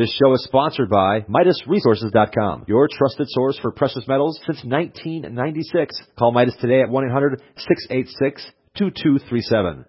This show is sponsored by MidasResources.com, your trusted source for precious metals since 1996. Call Midas today at 1-800-686-2237.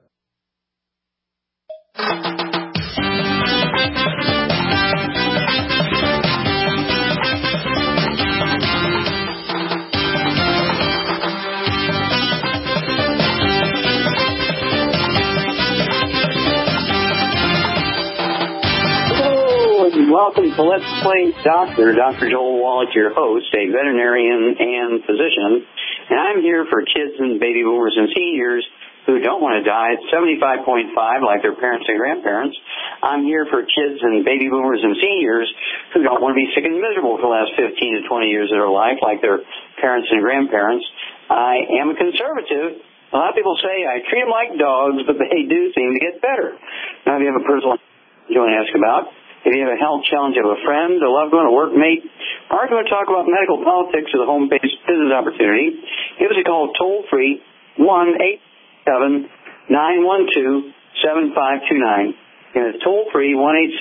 Welcome to Let's Play Doctor. Dr. Joel Wallach, your host, a veterinarian and physician. And I'm here for kids and baby boomers and seniors who don't want to die at 75.5 like their parents and grandparents. I'm here for kids and baby boomers and seniors who don't want to be sick and miserable for the last 15 to 20 years of their life like their parents and grandparents. I am a conservative. A lot of people say I treat them like dogs, but they do seem to get better. Now, if you have a personal you want to ask about, if you have a health challenge of a friend, a loved one, a workmate, or you want to talk about medical politics or the home-based business opportunity, give us a call toll-free, 1-877-912-7529. And it's toll-free,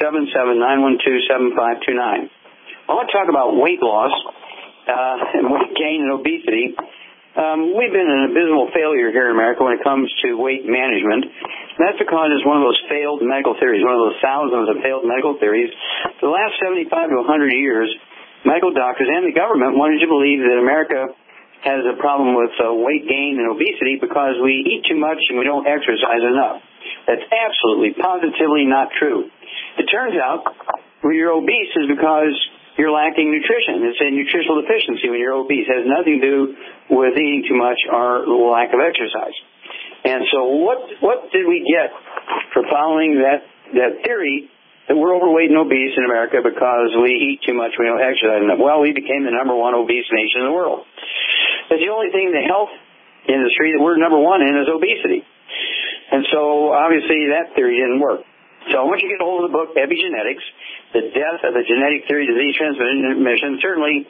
1-877-912-7529. I want to talk about weight loss and weight gain and obesity. We've been an abysmal failure here in America when it comes to weight management. That's because it's one of those failed medical theories, one of those thousands of failed medical theories. For the last 75 to 100 years, medical doctors and the government wanted you to believe that America has a problem with weight gain and obesity because we eat too much and we don't exercise enough. That's absolutely, positively not true. It turns out when you're obese is because you're lacking nutrition. It's a nutritional deficiency when you're obese. It has nothing to do with eating too much or lack of exercise. And so what did we get for following that theory that we're overweight and obese in America because we eat too much, we don't exercise enough? Well, we became the number one obese nation in the world. That's the only thing in the health industry that we're number one in is obesity. And so obviously that theory didn't work. So I want you to get a hold of the book, Epigenetics, The Death of the Genetic Theory of Disease Transmission. Certainly,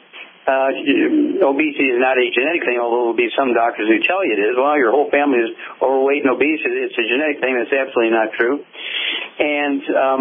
obesity is not a genetic thing, although there will be some doctors who tell you it is. Well, your whole family is overweight and obese. It's a genetic thing. That's absolutely not true. And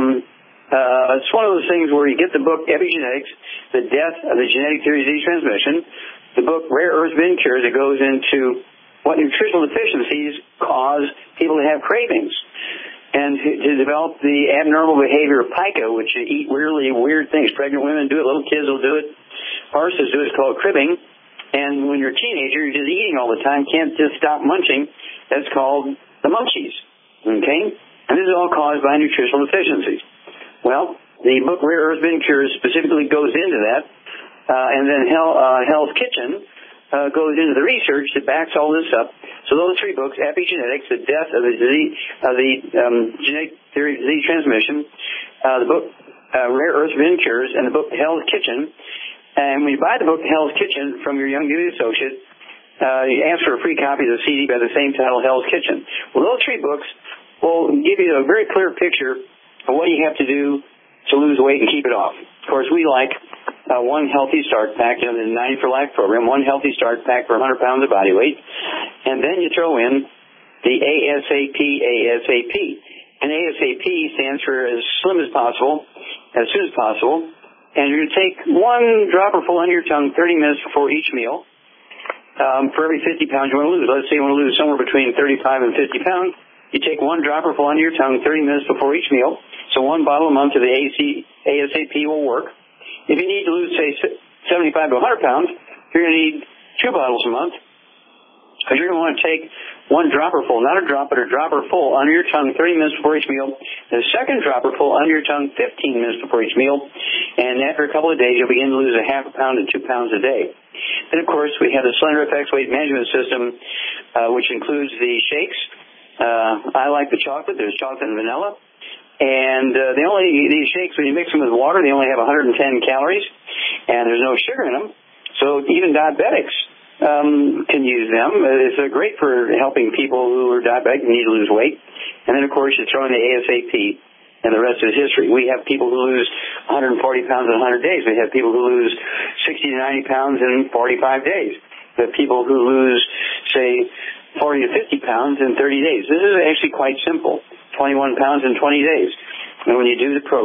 it's one of those things where you get the book, Epigenetics, The Death of the Genetic Theory of Disease Transmission, the book, Rare Earth Bin Cures, that goes into what nutritional deficiencies cause people to have cravings. And to develop the abnormal behavior of pica, which you eat really weird things. Pregnant women do it, little kids will do it, horses do it. It's called cribbing. And when you're a teenager, you're just eating all the time, can't just stop munching. That's called the munchies. Okay? And this is all caused by nutritional deficiencies. Well, the book Rare Earth Bin Cures specifically goes into that. And then Hell's Kitchen goes into the research that backs all this up. So those three books, Epigenetics, The Death of the Genetic Theory of Disease Transmission, the book Rare Earth Bin Cures, and the book Hell's Kitchen. And when you buy the book Hell's Kitchen from your Young Beauty Associate, you ask for a free copy of the CD by the same title, Hell's Kitchen. Well, those three books will give you a very clear picture of what you have to do to lose weight and keep it off. Of course, we like one healthy start pack, the 90 for Life program, one healthy start pack for 100 pounds of body weight, and then you throw in the ASAP. And ASAP stands for as slim as possible, as soon as possible, and you're going to take one dropper full under your tongue 30 minutes before each meal for every 50 pounds you want to lose. Let's say you want to lose somewhere between 35 and 50 pounds. You take one dropper full under your tongue 30 minutes before each meal, so one bottle a month of the ASAP will work. If you need to lose, say, 75 to 100 pounds, you're going to need 2 bottles a month. Because you're going to want to take one dropper full, not a drop, but a dropper full under your tongue 30 minutes before each meal, and a second dropper full under your tongue 15 minutes before each meal. And after a couple of days, you'll begin to lose a half a pound to 2 pounds a day. Then, of course, we have the Slender FX weight management system, which includes the shakes. I like the chocolate. There's chocolate and vanilla. And these shakes, when you mix them with water, they only have 110 calories, and there's no sugar in them. So even diabetics can use them. It's great for helping people who are diabetic and need to lose weight. And then, of course, you throw in the ASAP, and the rest is history. We have people who lose 140 pounds in 100 days. We have people who lose 60 to 90 pounds in 45 days. We have people who lose, say, 40 to 50 pounds in 30 days. This is actually quite simple. 21 pounds in 20 days. And when you do the program.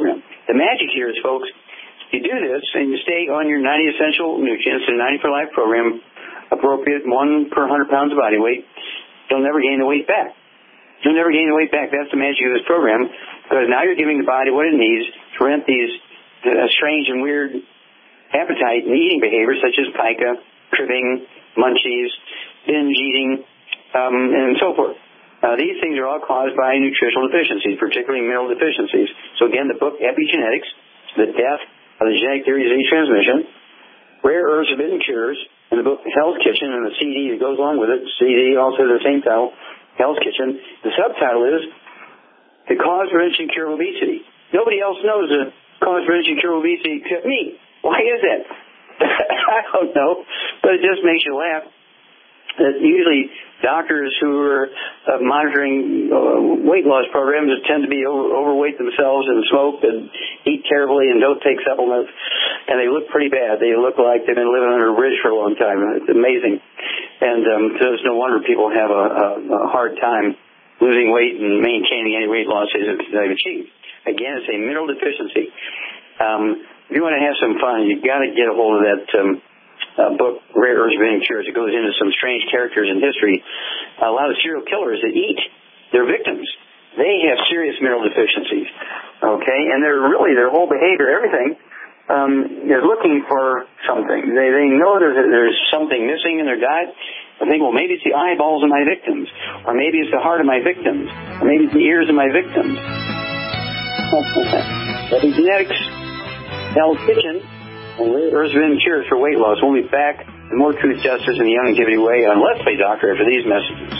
The magic here is, folks, you do this and you stay on your 90 essential nutrients and 90 for life program, appropriate 1 per 100 pounds of body weight, you'll never gain the weight back. You'll never gain the weight back. That's the magic of this program, because now you're giving the body what it needs to prevent these strange and weird appetite and eating behaviors such as pica, cribbing, munchies, binge eating, and so forth. These things are all caused by nutritional deficiencies, particularly mineral deficiencies. So again, the book Epigenetics, The Death of the Genetic Theory of Disease Transmission, Rare Herbs, Forbidden Cures, and the book Hell's Kitchen, and the CD that goes along with it. CD also has the same title, Hell's Kitchen. The subtitle is The Cause, Prevention, Cure of Obesity. Nobody else knows the cause, prevention, cure of obesity except me. Why is that? I don't know, but it just makes you laugh. That usually doctors who are monitoring weight loss programs tend to be overweight themselves and smoke and eat terribly and don't take supplements, and they look pretty bad. They look like they've been living under a bridge for a long time. It's amazing. And so it's no wonder people have a hard time losing weight and maintaining any weight losses that they've achieved. Again, it's a mineral deficiency. If you want to have some fun, you've got to get a hold of that book, Rare Herbs, Forbidden Cures. It goes into some strange characters in history. A lot of serial killers that eat their victims, they have serious mineral deficiencies. Okay, and they're really, their whole behavior, everything, is looking for something. They know there's something missing in their diet. I think, well, maybe it's the eyeballs of my victims, or maybe it's the heart of my victims, or maybe it's the ears of my victims. Epigenetics, Hell's Kitchen, and Rare Herbs, Forbidden Cures for weight loss. We'll be back with more Truth, Justice, and the Longevity Way on Let's Play Doctor after these messages.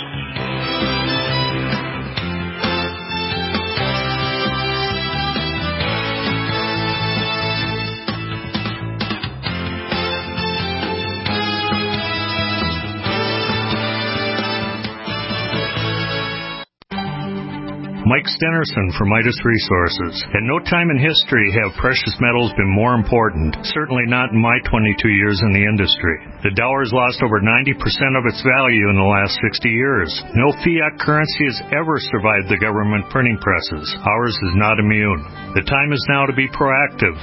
Mike Stenerson from Midas Resources. At no time in history have precious metals been more important, certainly not in my 22 years in the industry. The dollar has lost over 90% of its value in the last 60 years. No fiat currency has ever survived the government printing presses. Ours is not immune. The time is now to be proactive.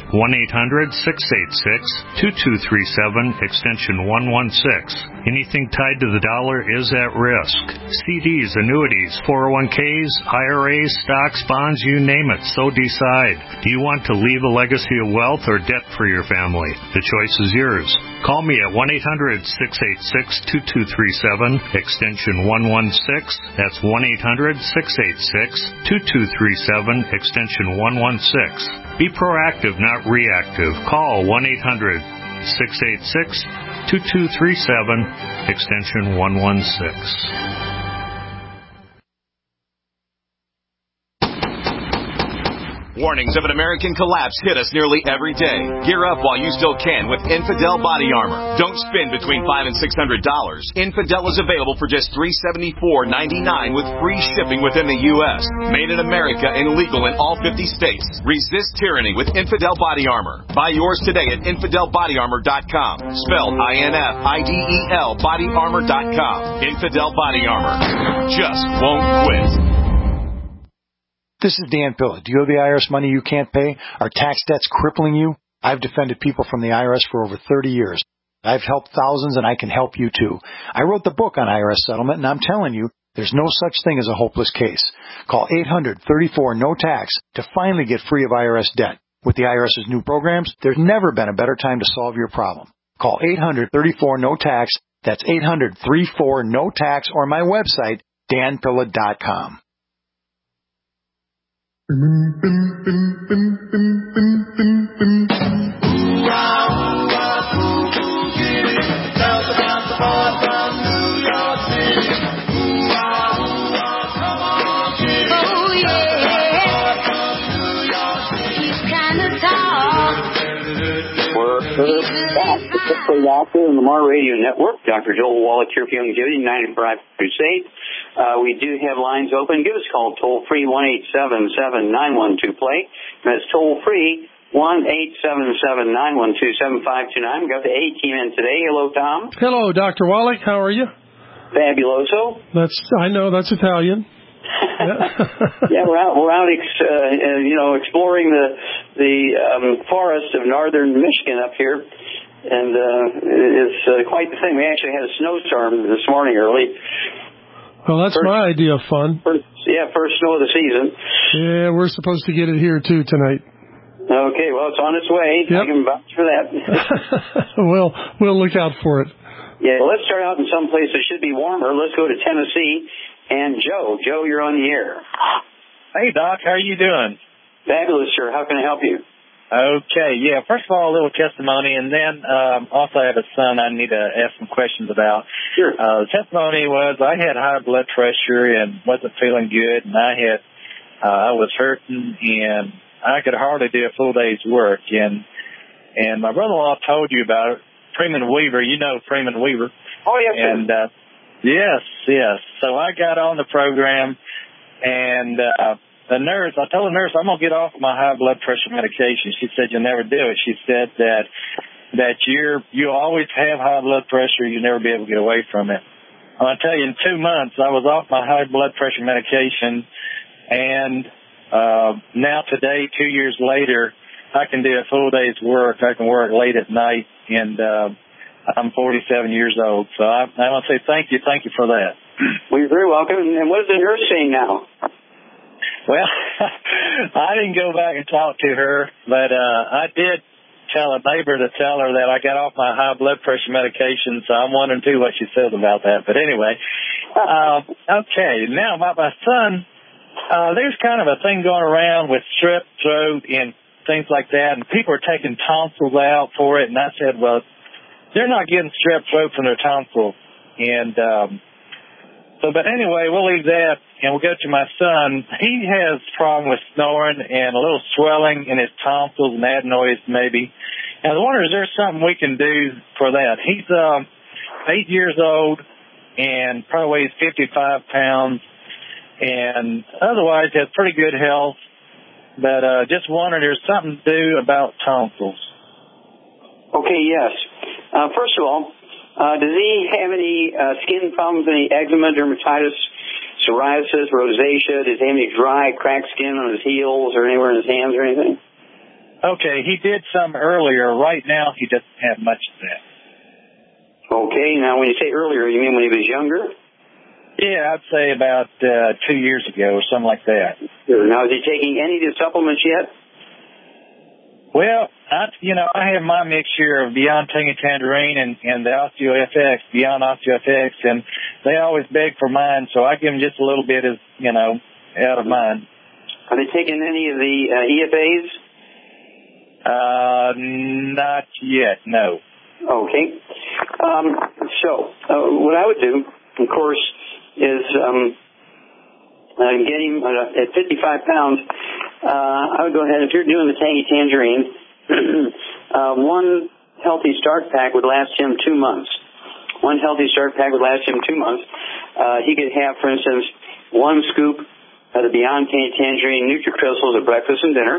1-800-686-2237, extension 116. Anything tied to the dollar is at risk. CDs, annuities, 401ks, IRAs, stocks, bonds, you name it, so decide. Do you want to leave a legacy of wealth or debt for your family? The choice is yours. Call me at 1-800-686-2237, extension 116. That's 1-800-686-2237, extension 116. Be proactive, not reactive. Call 1-800-686-2237, extension 116. Warnings of an American collapse hit us nearly every day. Gear up while you still can with Infidel Body Armor. Don't spend between $500 and $600. Infidel is available for just $374.99 with free shipping within the U.S. Made in America and legal in all 50 states. Resist tyranny with Infidel Body Armor. Buy yours today at InfidelBodyArmor.com. Spelled INFIDEL BodyArmor.com. Infidel Body Armor. Just won't quit. This is Dan Pilla. Do you owe the IRS money you can't pay? Are tax debts crippling you? I've defended people from the IRS for over 30 years. I've helped thousands, and I can help you too. I wrote the book on IRS settlement, and I'm telling you, there's no such thing as a hopeless case. Call 800-34-NO-TAX to finally get free of IRS debt. With the IRS's new programs, there's never been a better time to solve your problem. Call 800-34-NO-TAX. That's 800-34-NO-TAX, or my website, danpilla.com. Doctor and Lamar Radio Network. Dr. Joel Wallach here for Longevity, 95 Crusade. We do have lines open. Give us a call, toll-free, 1-877-912-PLAY. That's toll-free, 1-877-912-7529. We got the A-team in today. Hello, Tom. Hello, Dr. Wallach. How are you? Fabuloso. I know, that's Italian. Yeah, we're out, exploring the forest of northern Michigan up here, and it's quite the thing. We actually had a snowstorm this morning early. Well, that's my idea of fun. First snow of the season. Yeah, we're supposed to get it here too tonight. Okay, well, it's on its way. Yep. I can vouch for that. We'll look out for it. Yeah, well, let's start out in some place that should be warmer. Let's go to Tennessee. And Joe, you're on the air. Hey, Doc, how are you doing? Fabulous, sir. How can I help you? Okay, yeah. First of all, a little testimony, and then also I have a son I need to ask some questions about. Sure. The testimony was I had high blood pressure and wasn't feeling good, and I was hurting, and I could hardly do a full day's work. And my brother-in-law told you about it, Freeman Weaver. You know Freeman Weaver. Oh, yes, sir. And yes. So I got on the program, and I told the nurse, I'm going to get off my high blood pressure medication. She said, you'll never do it. She said that you always have high blood pressure. You'll never be able to get away from it. I'm going to tell you, in 2 months, I was off my high blood pressure medication, and now today, 2 years later, I can do a full day's work. I can work late at night, and I'm 47 years old. So I want to say thank you for that. Well, you're very welcome. And what is the nurse saying now? Well, I didn't go back and talk to her, but I did tell a neighbor to tell her that I got off my high blood pressure medication, so I'm wondering, too, what she says about that. But anyway, okay, now about my son, there's kind of a thing going around with strep throat and things like that, and people are taking tonsils out for it, and I said, well, they're not getting strep throat from their tonsils. And but anyway, we'll leave that, and we'll go to my son. He has a problem with snoring and a little swelling in his tonsils and adenoids maybe. And I wonder, is there something we can do for that? He's 8 years old and probably weighs 55 pounds, and otherwise has pretty good health. But just wondering, there's something to do about tonsils. Okay, yes. First of all, does he have any skin problems, any eczema, dermatitis, psoriasis, rosacea? Does he have any dry, cracked skin on his heels or anywhere in his hands or anything? Okay, he did some earlier. Right now, he doesn't have much of that. Okay, now when you say earlier, you mean when he was younger? Yeah, I'd say about 2 years ago or something like that. Sure. Now, is he taking any of the supplements yet? Well, I have my mixture of Beyond Tangy Tangerine and the OsteoFX, Beyond OsteoFX, and they always beg for mine, so I give them just a little bit as, out of mine. Are they taking any of the EFAs? Not yet, no. Okay. What I would do, of course, is get him at 55 pounds. I would go ahead, if you're doing the Tangy Tangerine, one healthy start pack would last him 2 months. One healthy start pack would last him 2 months. He could have, for instance, 1 scoop of the Beyond Tangy Tangerine NutriCrystals at breakfast and dinner.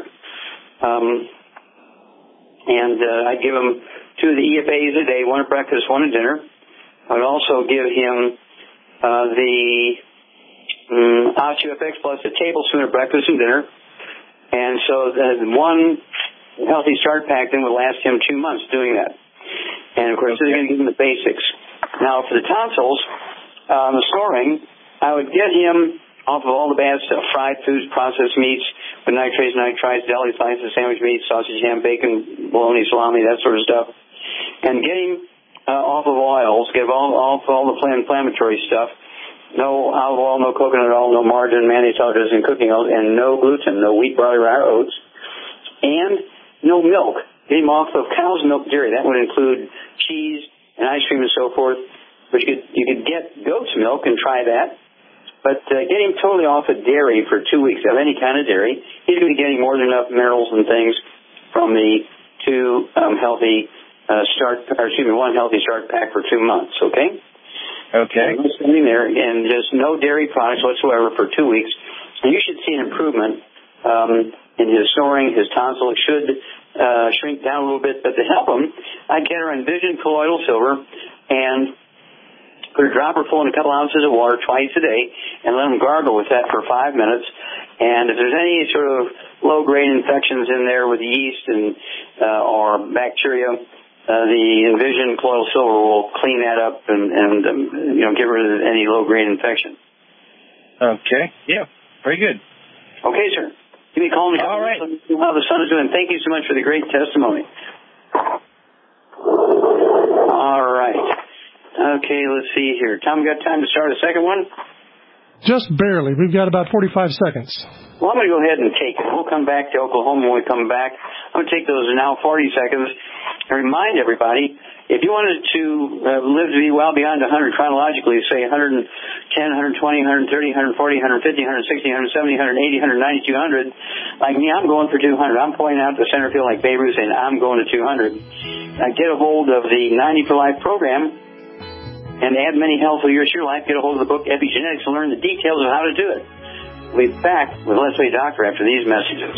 I'd give him 2 of the EFAs a day, 1 at breakfast, 1 at dinner. I'd also give him the OsteoFX plus a tablespoon at breakfast and dinner. And so one healthy start pack then would last him 2 months doing that. And, of course, this is going to give him the basics. Now, for the tonsils, the snoring, I would get him off of all the bad stuff, fried foods, processed meats with nitrates, deli slices, sandwich meats, sausage, ham, bacon, bologna, salami, that sort of stuff. And get him off of oils, get him off all the inflammatory stuff. No olive oil, no coconut oil, no margarine, mayonnaise, and cooking oil, and no gluten, no wheat, barley, rye, or oats, and no milk. Get him off of cow's milk dairy. That would include cheese and ice cream and so forth. But you could get goat's milk and try that. But get him totally off of dairy for 2 weeks, of any kind of dairy. He's going to be getting more than enough minerals and things from the one healthy start pack for 2 months. Okay. Okay. Sitting there, and just no dairy products whatsoever for 2 weeks. And you should see an improvement in his snoring, his tonsil. It should shrink down a little bit. But to help him, I'd get her on Vision Colloidal Silver and Put a dropper full in a couple ounces of water twice a day, and let them gargle with that for 5 minutes. And if there's any sort of low-grade infections in there with yeast and or bacteria, the Envision Colloidal Silver will clean that up and get rid of any low-grade infection. Okay. Yeah. Very good. Okay, sir. Give me a call. All right. How the sun is doing. Thank you so much for the great testimony. All right. Okay, let's see here. Tom, we got time to start a second one? Just barely. We've got about 45 seconds. Well, I'm going to go ahead and take it. We'll come back to Oklahoma when we come back. I'm going to take those now 40 seconds and remind everybody, if you wanted to live to be well beyond 100 chronologically, say 110, 120, 130, 140, 150, 160, 170, 180, 190, 200, like me, I'm going for 200. I'm pointing out the center field like Babe Ruth saying, I'm going to 200. Get a hold of the 90 for Life program and add many healthful years to your life. Get a hold of the book Epigenetics and learn the details of how to do it. We'll be back with Leslie Doctor after these messages.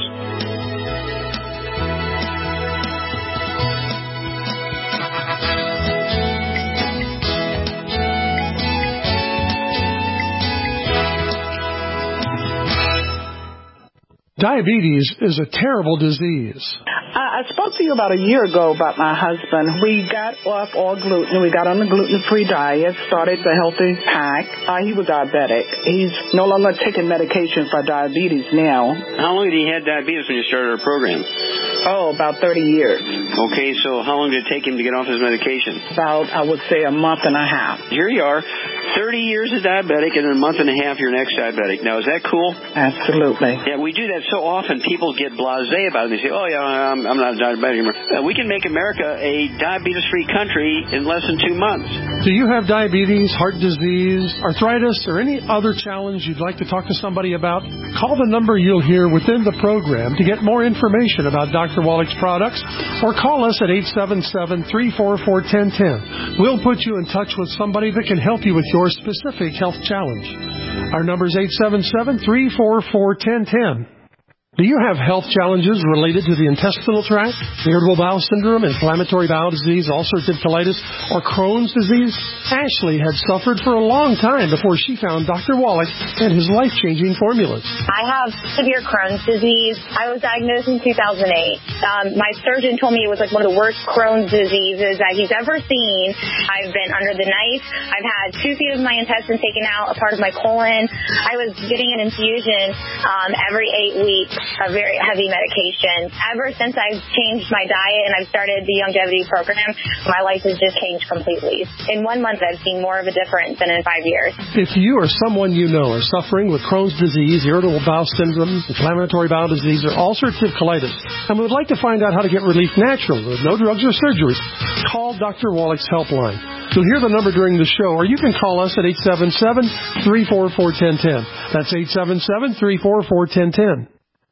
Diabetes is a terrible disease. I spoke to you about a year ago about my husband. We got off all gluten. We got on the gluten-free diet, started the Healthy Pack. He was diabetic. He's no longer taking medication for diabetes now. How long had he had diabetes when you started our program? Oh, about 30 years. Okay, so how long did it take him to get off his medication? About, I would say, a month and a half. Here you are, 30 years as diabetic, and in a month and a half you're next diabetic. Now, is that cool? Absolutely. Yeah, we do that so often. People get blasé about it. They say, oh, yeah, I'm not a diabetic anymore. We can make America a diabetes-free country in less than 2 months. Do you have diabetes, heart disease, arthritis, or any other challenge you'd like to talk to somebody about? Call the number you'll hear within the program to get more information about Dr. Wallach's products, or call us at 877-344-1010. We'll put you in touch with somebody that can help you with your specific health challenge. Our number is 877-344-1010. Do you have health challenges related to the intestinal tract, irritable bowel syndrome, inflammatory bowel disease, ulcerative colitis, or Crohn's disease? Ashley had suffered for a long time before she found Dr. Wallach and his life-changing formulas. I have severe Crohn's disease. I was diagnosed in 2008. My surgeon told me it was like one of the worst Crohn's diseases that he's ever seen. I've been under the knife. I've had 2 feet of my intestine taken out, a part of my colon. I was getting an infusion every 8 weeks. A very heavy medication. Ever since I've changed my diet and I've started the longevity program, my life has just changed completely. In 1 month, I've seen more of a difference than in 5 years. If you or someone you know are suffering with Crohn's disease, irritable bowel syndrome, inflammatory bowel disease, or ulcerative colitis, and would like to find out how to get relief naturally with no drugs or surgery, call Dr. Wallach's helpline. You'll hear the number during the show, or you can call us at 877-344-1010. That's 877-344-1010.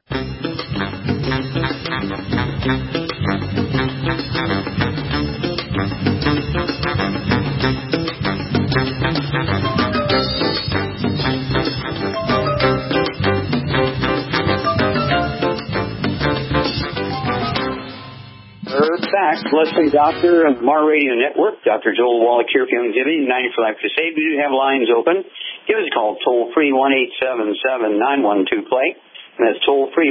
Back, Leslie Doctor of Mar Radio Network, Dr. Joel Wallach here for Longevity, 90 for Life Crusade. We do have lines open. Give us a call, toll-free, 1-877-912-PLAY. And that's toll-free,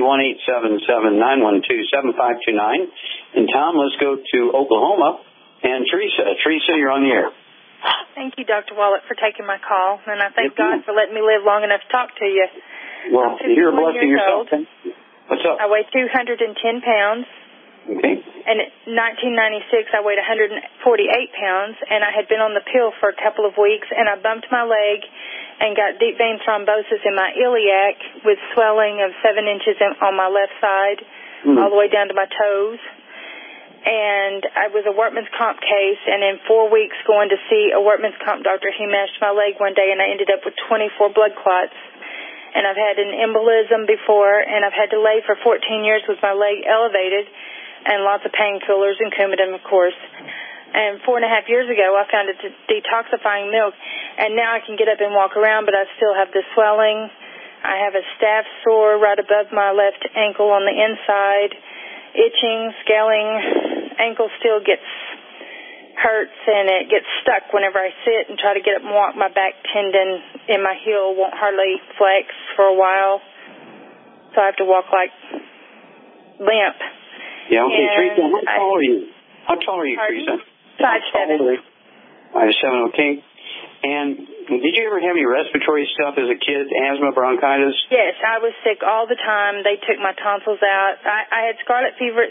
1-877-912-7529. And Tom, let's go to Oklahoma. And Teresa. Teresa, you're on the air. Thank you, Dr. Wallach, for taking my call. And I thank God for letting me live long enough to talk to you. Well, you're a blessing yourself. What's up? I weigh 210 pounds. Okay. And in 1996, I weighed 148 pounds, and I had been on the pill for a couple of weeks, and I bumped my leg and got deep vein thrombosis in my iliac with swelling of 7 inches on my left side, all the way down to my toes. And I was a workman's comp case, and in 4 weeks going to see a workman's comp doctor, he mashed my leg one day, and I ended up with 24 blood clots. And I've had an embolism before, and I've had to lay for 14 years with my leg elevated, and lots of painkillers and Coumadin, of course. And 4.5 years ago, I found a detoxifying milk, and now I can get up and walk around, but I still have the swelling. I have a staph sore right above my left ankle on the inside, itching, scaling. Ankle still gets hurts and it gets stuck whenever I sit and try to get up and walk. My back tendon in my heel won't hardly flex for a while, so I have to walk like limp. Yeah, okay, Teresa, how tall are you, Teresa? 5'7". 5'7", okay. And did you ever have any respiratory stuff as a kid, asthma, bronchitis? Yes, I was sick all the time. They took my tonsils out. I had scarlet fever at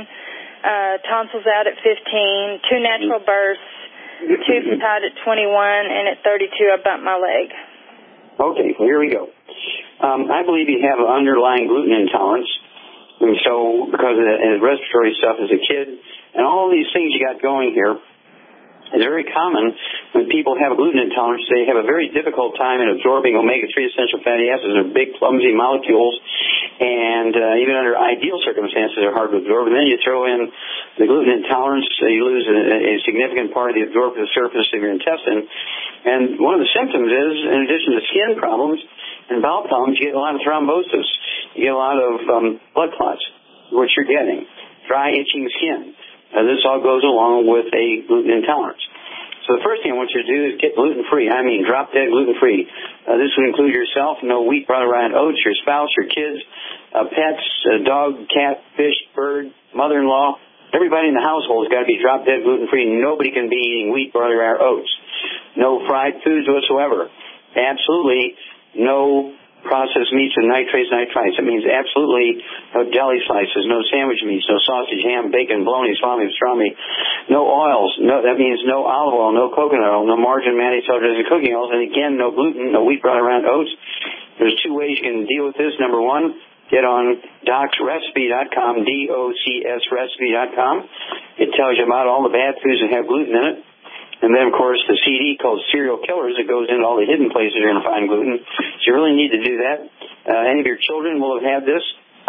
7, tonsils out at 15, 2 natural bursts, tubes tied at 21, and at 32 I bumped my leg. Okay, well, here we go. I believe you have an underlying gluten intolerance. And so, because of the respiratory stuff as a kid, and all these things you got going here, it's very common when people have a gluten intolerance, they have a very difficult time in absorbing omega-3 essential fatty acids. They're big, clumsy molecules, and even under ideal circumstances, they're hard to absorb. And then you throw in the gluten intolerance, you lose a significant part of the absorptive surface of your intestine. And one of the symptoms is, in addition to skin problems and bowel problems, you get a lot of thrombosis. You get a lot of blood clots, which you're getting. Dry, itching skin. This all goes along with a gluten intolerance. So the first thing I want you to do is get gluten-free. I mean, drop-dead gluten-free. This would include yourself, no wheat, brought around oats, your spouse, your kids, pets, dog, cat, fish, bird, mother-in-law. Everybody in the household has got to be drop-dead gluten-free. Nobody can be eating wheat, brought around oats. No fried foods whatsoever. Absolutely no processed meats with nitrates. It means absolutely no deli slices, no sandwich meats, no sausage, ham, bacon, bologna, salami, pastrami, no oils. That means no olive oil, no coconut oil, no margarine, mayonnaise, and cooking oils. And again, no gluten, no wheat brought around oats. There's 2 ways you can deal with this. Number 1, get on docsrecipe.com, DOCS recipe.com. It tells you about all the bad foods that have gluten in it. And then, of course, the CD called Serial Killers that goes into all the hidden places you're going to find gluten. So you really need to do that. Any of your children will have had this.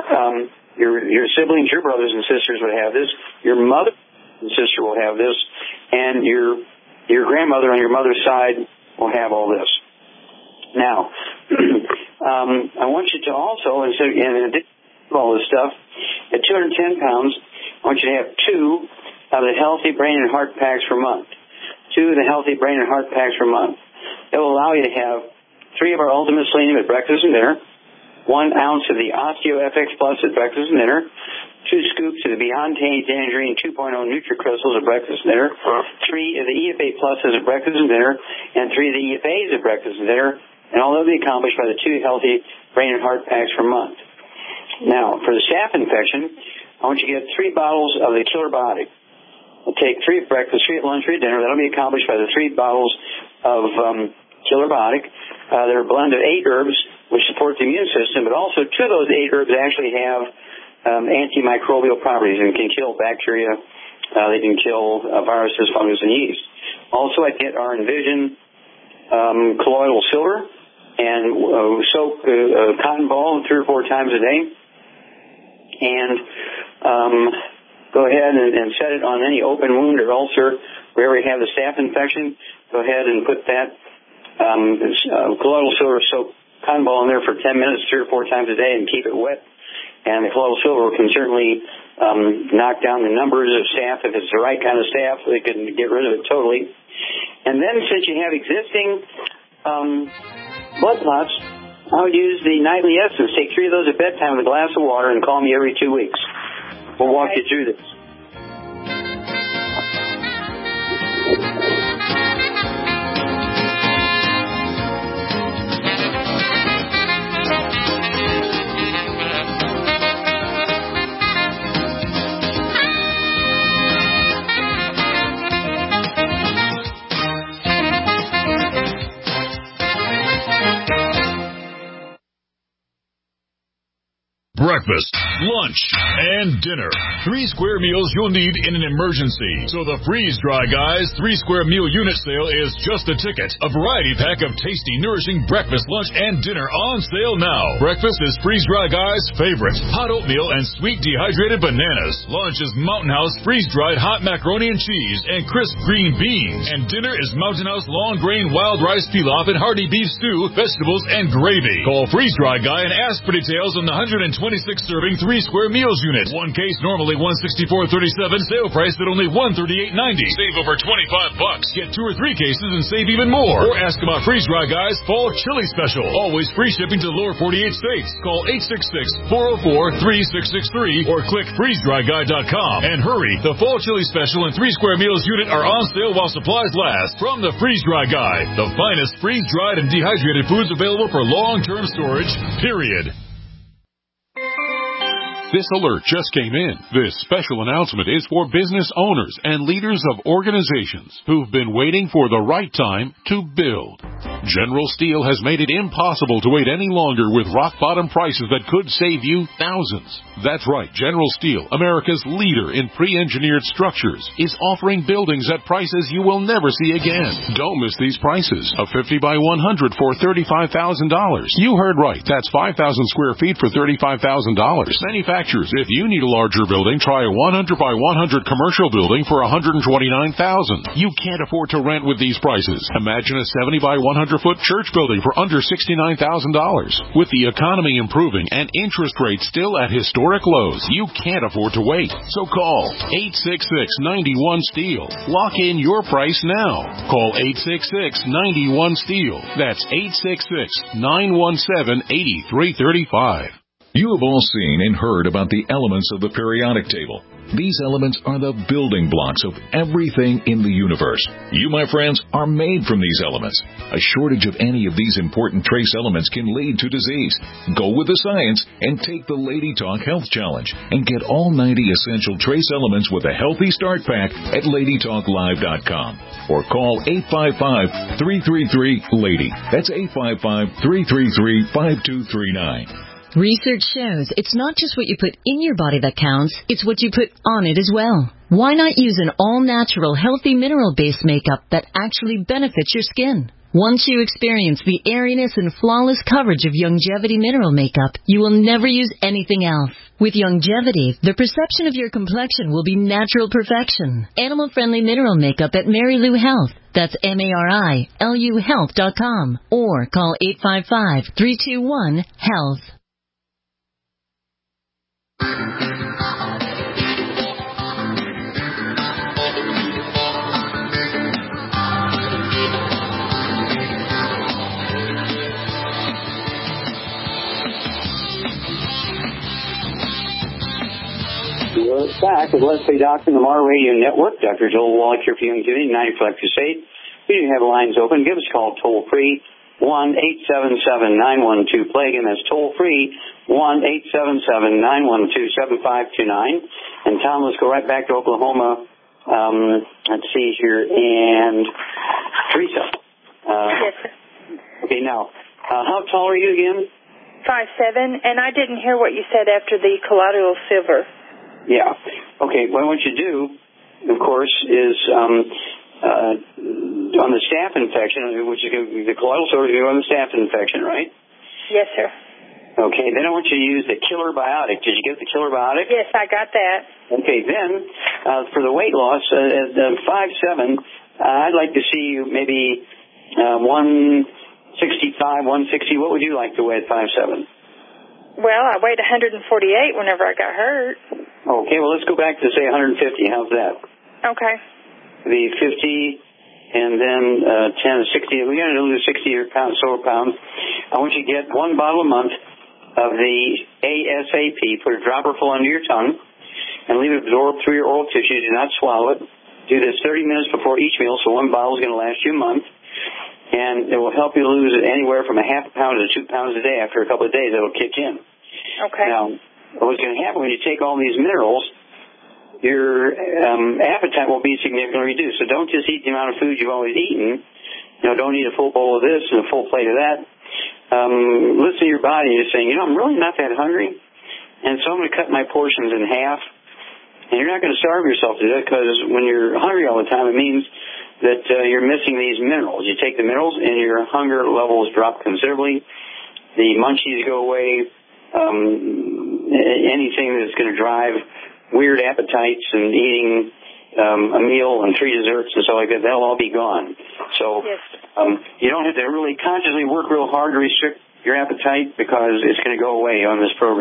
Your siblings, your brothers and sisters would have this. Your mother and sister will have this. And your grandmother on your mother's side will have all this. Now, I want you to also, in addition to all this stuff, at 210 pounds, I want you to have 2 of the Healthy Brain and Heart Packs per month. 2 of the Healthy Brain and Heart Packs per month. It will allow you to have 3 of our Ultimate Selenium at breakfast and dinner, 1 ounce of the OsteoFX Plus at breakfast and dinner, 2 scoops of the Beyond Tangerine 2.0 NutriCrystals at breakfast and dinner, 3 of the EFA Pluses at breakfast and dinner, and 3 of the EFAs at breakfast and dinner, and all that will be accomplished by the 2 Healthy Brain and Heart Packs per month. Now, for the staph infection, I want you to get 3 bottles of the Killer Body. We'll take 3 at breakfast, 3 at lunch, 3 at dinner. That'll be accomplished by the 3 bottles of Killer Body. They're a blend of 8 herbs, which support the immune system, but also 2 of those 8 herbs actually have antimicrobial properties and can kill bacteria. They can kill viruses, fungus, and yeast. Also, I get our Envision colloidal silver and soak a cotton ball 3 or 4 times a day. And go ahead and set it on any open wound or ulcer wherever you have the staph infection. Go ahead and put that colloidal silver soaked cotton ball in there for 10 minutes 3 or 4 times a day and keep it wet. And the colloidal silver can certainly knock down the numbers of staph. If it's the right kind of staph, they can get rid of it totally. And then since you have existing blood clots, I would use the Nightly Essence. Take 3 of those at bedtime with a glass of water and call me every 2 weeks. We'll walk you through this. Breakfast, lunch, and dinner. 3 square meals you'll need in an emergency. So the Freeze Dry Guys 3 square meal unit sale is just a ticket. A variety pack of tasty, nourishing breakfast, lunch, and dinner on sale now. Breakfast is Freeze Dry Guys' favorite. Hot oatmeal and sweet dehydrated bananas. Lunch is Mountain House freeze-dried hot macaroni and cheese and crisp green beans. And dinner is Mountain House long grain wild rice pilaf and hearty beef stew, vegetables, and gravy. Call Freeze Dry Guy and ask for details on the 126 serving 3 3 Square Meals unit. One case normally $164.37, sale price at only $138.90. Save over $25. Get 2 or 3 cases and save even more. Or ask about Freeze Dry Guys Fall Chili Special. Always free shipping to the lower 48 states. Call 866-404-3663 or click freezedryguy.com. And hurry, the Fall Chili Special and 3 Square Meals unit are on sale while supplies last. From the Freeze Dry Guy, the finest freeze-dried and dehydrated foods available for long-term storage, period. This alert just came in. This special announcement is for business owners and leaders of organizations who've been waiting for the right time to build. General Steel has made it impossible to wait any longer with rock-bottom prices that could save you thousands. That's right, General Steel, America's leader in pre-engineered structures, is offering buildings at prices you will never see again. Don't miss these prices. A 50 by 100 for $35,000. You heard right. That's 5,000 square feet for $35,000. Manufacturers, if you need a larger building, try a 100 by 100 commercial building for $129,000. You can't afford to rent with these prices. Imagine a 70 by 100 foot church building for under $69,000. With the economy improving and interest rates still at historic lows, you can't afford to wait. So call 866-91-STEEL. Lock in your price now. Call 866-91-STEEL. That's 866-917-8335. You have all seen and heard about the elements of the periodic table. These elements are the building blocks of everything in the universe. You, my friends, are made from these elements. A shortage of any of these important trace elements can lead to disease. Go with the science and take the Lady Talk Health Challenge and get all 90 essential trace elements with a healthy start pack at LadyTalkLive.com or call 855-333-LADY. That's 855-333-5239. Research shows it's not just what you put in your body that counts, it's what you put on it as well. Why not use an all-natural, healthy mineral-based makeup that actually benefits your skin? Once you experience the airiness and flawless coverage of Youngevity mineral makeup, you will never use anything else. With Youngevity, the perception of your complexion will be natural perfection. Animal-friendly mineral makeup at Mary Lou Health. That's MARILU Health.com or call 855-321-HEALTH. We're back with Leslie Doctor, the Mar Radio Network. Dr. Joel Wallach here for Youngevity, 90 Crusade. We do have lines open. Give us a call toll free, 1-877-912-PLAY. Again, that's toll free, 1-877-912-7529. And Tom, let's go right back to Oklahoma. Let's see here. And Teresa. Yes, sir. Okay, now, how tall are you again? 5'7", and I didn't hear what you said after the colloidal silver. Yeah. Okay, well, what you do, of course, is on the staph infection, which is the colloidal silver, you go on the staph infection, right? Yes, sir. Okay, then I want you to use the killer biotic. Did you get the killer biotic? Yes, I got that. Okay, then for the weight loss, at 5'7", I'd like to see you maybe 165, 160. What would you like to weigh at 5'7"? Well, I weighed 148 whenever I got hurt. Okay, well, let's go back to, say, 150. How's that? Okay. The 50 and then 10 to 60. We're going to lose 60 pounds, solar pounds. I want you to get 1 bottle a month of the ASAP. Put a dropper full under your tongue and leave it absorb through your oral tissue. Do not swallow it. Do this 30 minutes before each meal, so 1 bottle is going to last you a month. And it will help you lose anywhere from a half a pound to 2 pounds a day. After a couple of days, it will kick in. Okay. Now, what's going to happen when you take all these minerals, your appetite will be significantly reduced. So don't just eat the amount of food you've always eaten. Don't eat a full bowl of this and a full plate of that. Listen to your body. You're saying, I'm really not that hungry, and so I'm going to cut my portions in half. And you're not going to starve yourself to that, because when you're hungry all the time, it means that you're missing these minerals. You take the minerals and your hunger levels drop considerably. The munchies go away. Anything that's going to drive weird appetites and eating a meal and 3 desserts and stuff like that, that'll all be gone. So you don't have to really consciously work real hard to restrict your appetite, because it's going to go away on this program.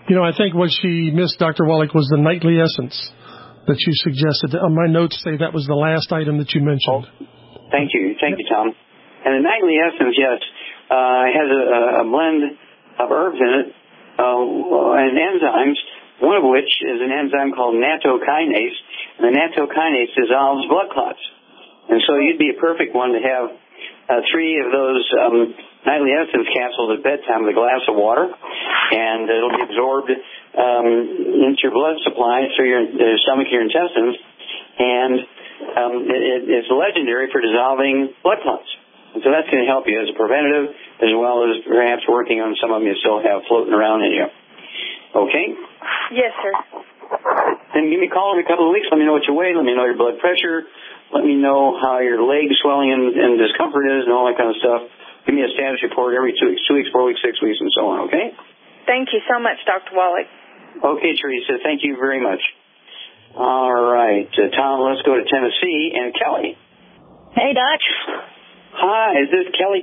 You know, I think what she missed, Dr. Wallach, was the nightly essence that you suggested. My notes say that was the last item that you mentioned. Thank you, Tom. And the nightly essence, yes, has a blend of herbs in it and enzymes, one of which is an enzyme called nattokinase, and the nattokinase dissolves blood clots. And so you'd be a perfect one to have 3 of those nightly essence capsules at bedtime with a glass of water, and it'll be absorbed into your blood supply through your stomach, your intestines, and it's legendary for dissolving blood clots. And so that's going to help you as a preventative, as well as perhaps working on some of them you still have floating around in you. Okay? Yes, sir. Then give me a call in a couple of weeks. Let me know what you weigh. Let me know your blood pressure. Let me know how your leg swelling and discomfort is and all that kind of stuff. Give me a status report every 2 weeks, 2 weeks, 4 weeks, 6 weeks, and so on, okay? Thank you so much, Dr. Wallach. Okay, Teresa. Thank you very much. All right. Tom, let's go to Tennessee. And Kelly. Hey, Doc. Hi. Is this Kelly?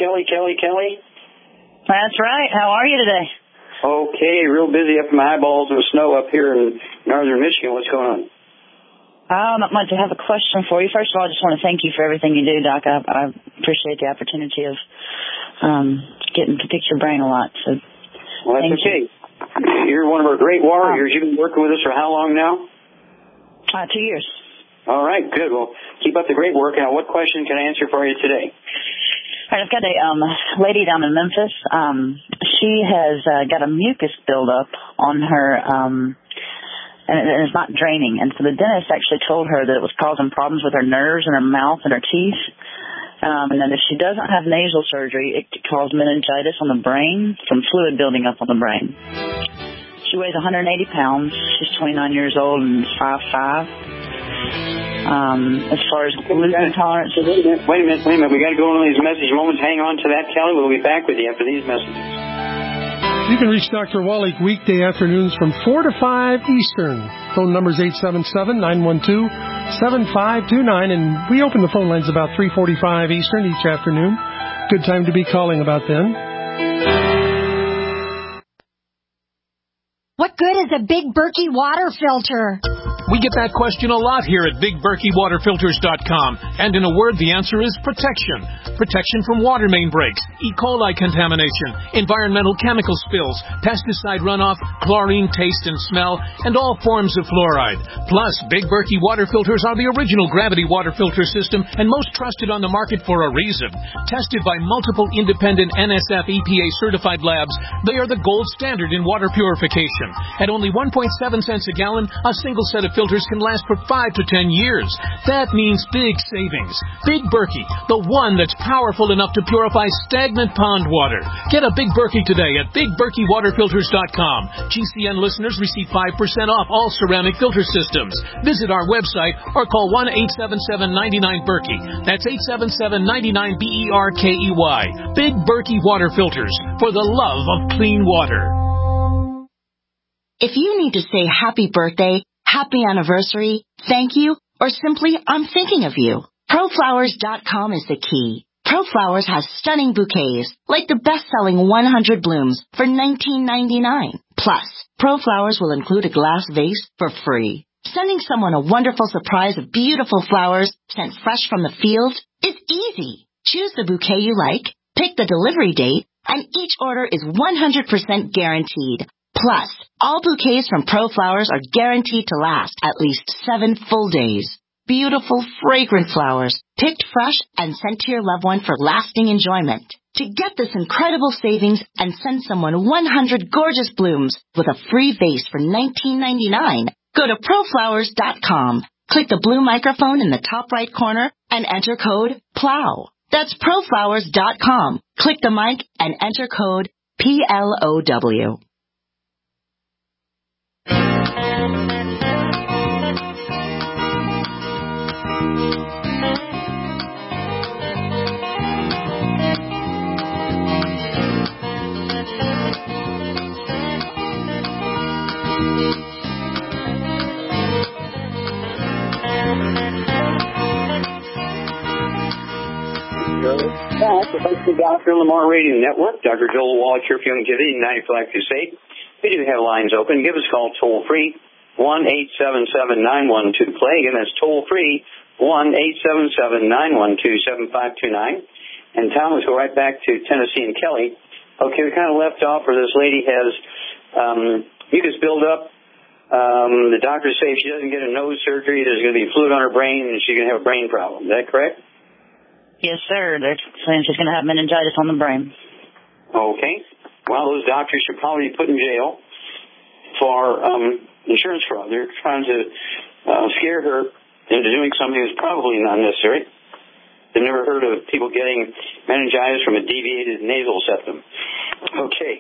That's right. How are you today? Okay. Real busy up in my eyeballs with snow up here in northern Michigan. What's going on? Not much. I have a question for you. First of all, I just want to thank you for everything you do, Doc. I appreciate the opportunity of getting to pick your brain a lot. So, well, that's okay. You're one of our great warriors. You've been working with us for how long now? 2 years. All right, good. Well, keep up the great work. Now, what question can I answer for you today? All right, I've got a lady down in Memphis. She has got a mucus buildup on her, and it's not draining. And so the dentist actually told her that it was causing problems with her nerves and her mouth and her teeth. And then if she doesn't have nasal surgery, it could cause meningitis on the brain from fluid building up on the brain. She weighs 180 pounds. She's 29 years old and 5'5". As far as gluten tolerance... Wait a minute. We got to go on these message moments. Hang on to that, Kelly. We'll be back with you after these messages. You can reach Dr. Wallach weekday afternoons from 4 to 5 Eastern. Phone number is 877-912-7529, and we open the phone lines about 3:45 Eastern each afternoon. Good time to be calling about then. What good is a Big Berkey water filter? We get that question a lot here at BigBerkeyWaterFilters.com. And in a word, the answer is protection. Protection from water main breaks, E. coli contamination, environmental chemical spills, pesticide runoff, chlorine taste and smell, and all forms of fluoride. Plus, Big Berkey water filters are the original gravity water filter system and most trusted on the market for a reason. Tested by multiple independent NSF EPA certified labs, they are the gold standard in water purification. At only 1.7 cents a gallon, a single set of filters can last for 5 to 10 years. That means big savings. Big Berkey, the one that's powerful enough to purify stagnant pond water. Get a Big Berkey today at BigBerkeyWaterFilters.com. GCN listeners receive 5% off all ceramic filter systems. Visit our website or call 1-877-99-BERKEY. That's 877-99-BERKEY. Big Berkey Water Filters, for the love of clean water. If you need to say happy birthday, happy anniversary, thank you, or simply I'm thinking of you, ProFlowers.com is the key. ProFlowers has stunning bouquets, like the best-selling 100 blooms for $19.99. Plus, ProFlowers will include a glass vase for free. Sending someone a wonderful surprise of beautiful flowers sent fresh from the field is easy. Choose the bouquet you like, pick the delivery date, and each order is 100% guaranteed. Plus, all bouquets from ProFlowers are guaranteed to last at least 7 full days. Beautiful, fragrant flowers, picked fresh and sent to your loved one for lasting enjoyment. To get this incredible savings and send someone 100 gorgeous blooms with a free vase for $19.99, go to ProFlowers.com. Click the blue microphone in the top right corner and enter code PLOW. That's ProFlowers.com. Click the mic and enter code PLOW. Back with the Dr. Lamar Radio Network. Dr. Joel Wallach here for Youngevity 95 Crusade. We do have lines open. Give us a call toll-free, 1-877-912-PLAY. Again, that's toll-free, 1-877-912-7529. And Tom, let's go right back to Tennessee and Kelly. Okay, we kind of left off where this lady has mucus buildup. The doctors say if she doesn't get a nose surgery, there's going to be fluid on her brain and she's going to have a brain problem. Is that correct? Yes, sir. They're saying she's going to have meningitis on the brain. Okay. Well, those doctors should probably be put in jail for insurance fraud. They're trying to scare her into doing something that's probably not necessary. They've never heard of people getting meningitis from a deviated nasal septum. Okay.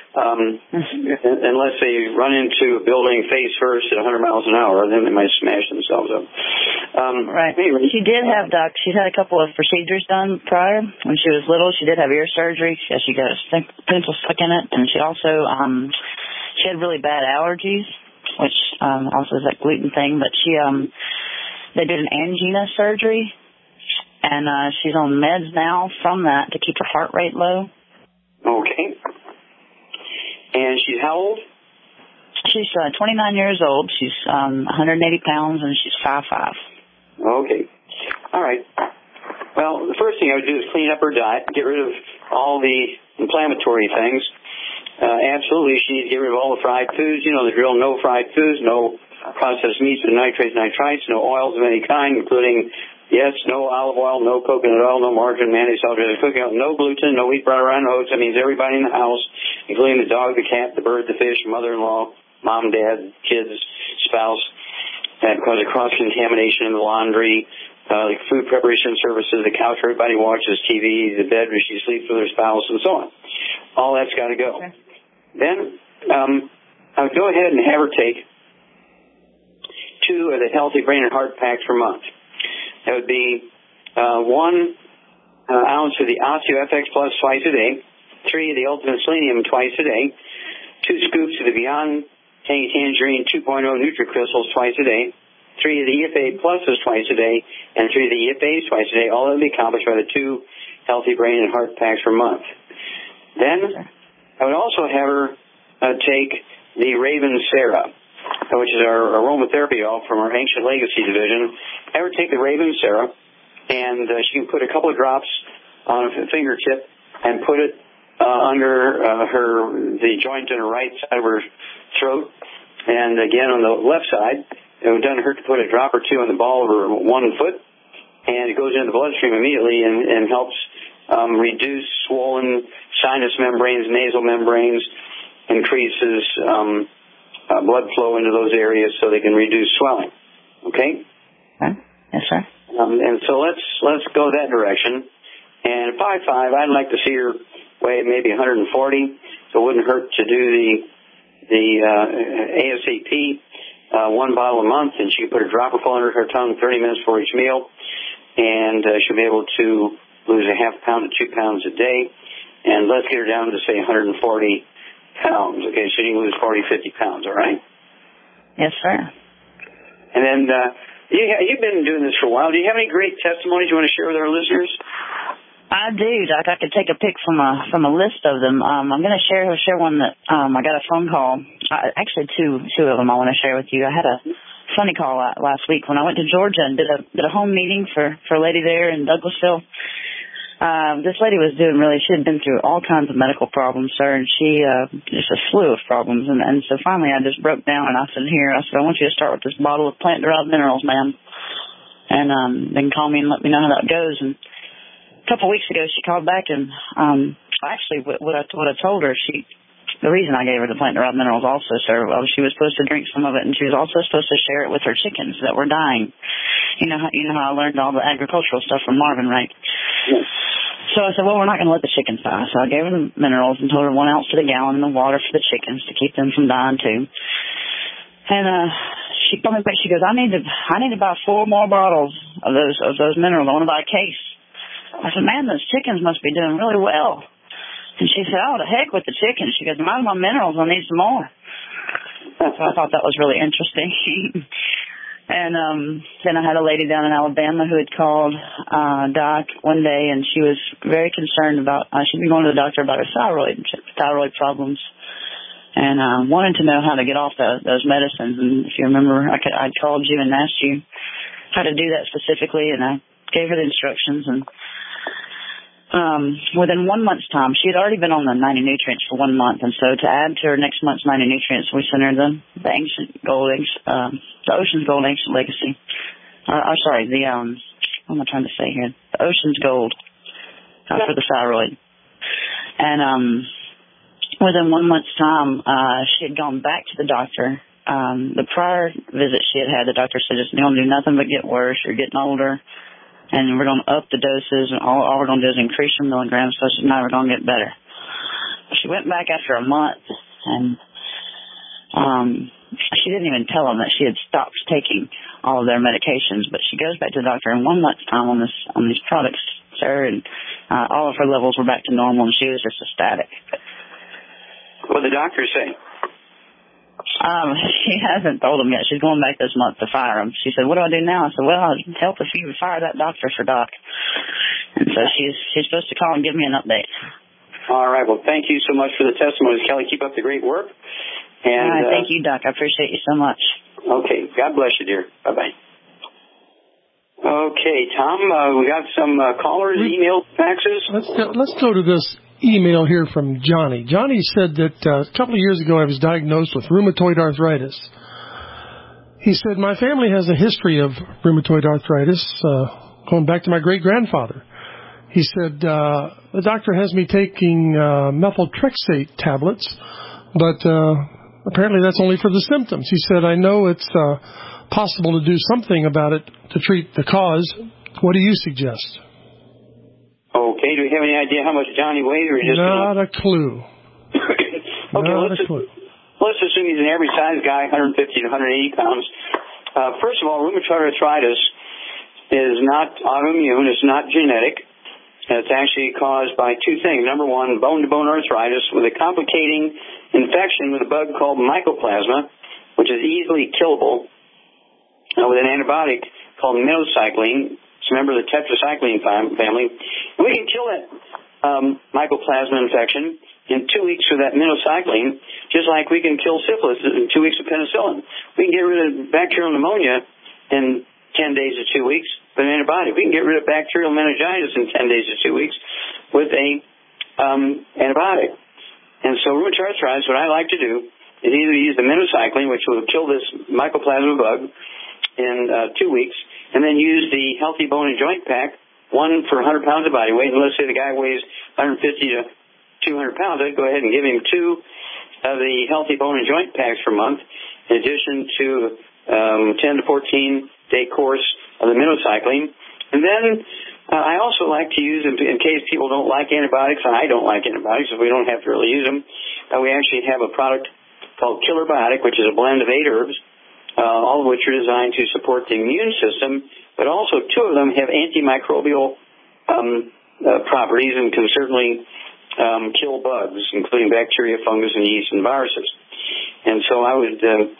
Unless they run into a building face first at 100 miles an hour, then they might smash themselves up. Right. Anyway. She did have, she's had a couple of procedures done prior. When she was little, she did have ear surgery. She got a pencil stuck in it. And she also, she had really bad allergies, which also is that gluten thing. But they did an angina surgery. And she's on meds now from that to keep her heart rate low. Okay. And she's how old? She's 29 years old. She's 180 pounds, and she's 5'5". Okay. All right. Well, the first thing I would do is clean up her diet, get rid of all the inflammatory things. Absolutely, she needs to get rid of all the fried foods. You know the drill, no fried foods, no processed meats with nitrates, nitrites, no oils of any kind, including, yes, no olive oil, no coconut oil, no margarine, mayonnaise, salt, cooking oil, no gluten, no wheat, butter, and oats. That means everybody in the house, including the dog, the cat, the bird, the fish, mother-in-law, mom, dad, kids, spouse, and because of cross-contamination in the laundry, the food preparation services, the couch where everybody watches TV, the bed where she sleeps with her spouse, and so on. All that's got to go. Okay. Then I would go ahead and have her take 2 of the Healthy Brain and Heart Packs per month. That would be 1 ounce of the OsteoFX Plus twice a day, 3 of the Ultimate Selenium twice a day, 2 scoops of the Beyond Tangy Tangerine 2.0 NutriCrystals twice a day, 3 of the EFA Pluses twice a day, and 3 of the EFAs twice a day. All that will be accomplished by the 2 Healthy Brain and Heart Packs per month. Then I would also have her take the Raven Sarah, which is our aromatherapy oil from our Ancient Legacy division. Have her take the Raven Sarah, and she can put a couple of drops on a fingertip and put it under the joint in her right side of her throat, and again on the left side. It would done her to put a drop or 2 on the ball of her 1 foot, and it goes into the bloodstream immediately and helps reduce swollen sinus membranes, nasal membranes, increases blood flow into those areas so they can reduce swelling. Okay? Yes, sir. And so let's go that direction. And 5'5", I'd like to see her weigh maybe 140, so it wouldn't hurt to do the ASAP 1 bottle a month, and she can put a dropper full under her tongue 30 minutes before each meal, and she'll be able to lose a half pound to 2 pounds a day. And let's get her down to, say, 140 pounds. Okay, so you can lose 40, 50 pounds, all right? Yes, sir. And then you've been doing this for a while. Do you have any great testimonies you want to share with our listeners? I do. I could take a pic from a list of them. I'm going to share one that I got a phone call. Actually, two of them I want to share with you. I had a funny call last week when I went to Georgia and did a home meeting for a lady there in Douglasville. This lady was doing she had been through all kinds of medical problems, sir, and she just a slew of problems. And so finally I just broke down and I said, I want you to start with this bottle of plant-derived minerals, ma'am, and then call me and let me know how that goes. And a couple of weeks ago she called back and actually what I told her, the reason I gave her the plant-derived minerals also, sir, she was supposed to drink some of it, and she was also supposed to share it with her chickens that were dying. You know how I learned all the agricultural stuff from Marvin, right? Yes. So I said, well, we're not going to let the chickens die. So I gave her the minerals and told her 1 ounce to the gallon in the water for the chickens to keep them from dying too. And she called me back. She goes, I need to buy 4 more bottles of those minerals. I want to buy a case. I said, man, those chickens must be doing really well. And she said, oh, the heck with the chickens. She goes, mind my minerals, I need some more. So I thought that was really interesting. And then I had a lady down in Alabama who had called Doc one day, and she was very concerned about, she'd been going to the doctor about her thyroid problems. and wanted to know how to get off those medicines. And if you remember, I called you and asked you how to do that specifically, and I gave her the instructions. And within 1 month's time, she had already been on the 90 nutrients for 1 month, and so to add to her next month's 90 nutrients, we sent her the Ancient Gold, the Ocean's Gold Ancient Legacy. What am I trying to say here? The Ocean's Gold for the thyroid. And within 1 month's time, she had gone back to the doctor. The prior visit she had, the doctor said, it's going to do nothing but get worse. You're getting older, and we're going to up the doses, and all we're going to do is increase your milligrams, so she's never going to get better. She went back after a month, and she didn't even tell them that she had stopped taking all of their medications, but she goes back to the doctor in 1 month's time on these products, sir, and all of her levels were back to normal, and she was just ecstatic. What did the doctor say? She hasn't told him yet. She's going back this month to fire him. She said, what do I do now? I said, well, I'll help if you fire that doctor for Doc. And so she's supposed to call and give me an update. All right. Well, thank you so much for the testimonies, Kelly. Keep up the great work. And, all right. Thank you, Doc. I appreciate you so much. Okay. God bless you, dear. Bye-bye. Okay, Tom, we got some callers, emails, faxes. Let's go to this email here from Johnny. Johnny said that a couple of years ago I was diagnosed with rheumatoid arthritis. He said, my family has a history of rheumatoid arthritis going back to my great-grandfather. He said, the doctor has me taking methotrexate tablets, but apparently that's only for the symptoms. He said, I know it's possible to do something about it to treat the cause. What do you suggest? Okay, do we have any idea how much Johnny weighs? Or just not a clue. Okay, let's assume he's an average size guy, 150 to 180 pounds. First of all, rheumatoid arthritis is not autoimmune. It's not genetic. It's actually caused by two things. Number one, bone-to-bone arthritis with a complicating infection with a bug called mycoplasma, which is easily killable with an antibiotic called minocycline. It's a member of the tetracycline family. And we can kill that mycoplasma infection in 2 weeks with that minocycline, just like we can kill syphilis in 2 weeks with penicillin. We can get rid of bacterial pneumonia in 10 days to 2 weeks with an antibiotic. We can get rid of bacterial meningitis in 10 days to 2 weeks with a antibiotic. And so rheumatoid arthritis, what I like to do is either use the minocycline, which will kill this mycoplasma bug in 2 weeks, and then use the Healthy Bone and Joint Pack, one for 100 pounds of body weight. And let's say the guy weighs 150 to 200 pounds. I'd go ahead and give him 2 of the Healthy Bone and Joint Packs per month, in addition to 10 to 14-day course of the minocycline. And then I also like to use, in case people don't like antibiotics, and I don't like antibiotics, if we don't have to really use them, we actually have a product called Killer Biotic, which is a blend of 8 herbs, all of which are designed to support the immune system, but also 2 of them have antimicrobial properties and can certainly kill bugs, including bacteria, fungus, and yeast and viruses. And so I would,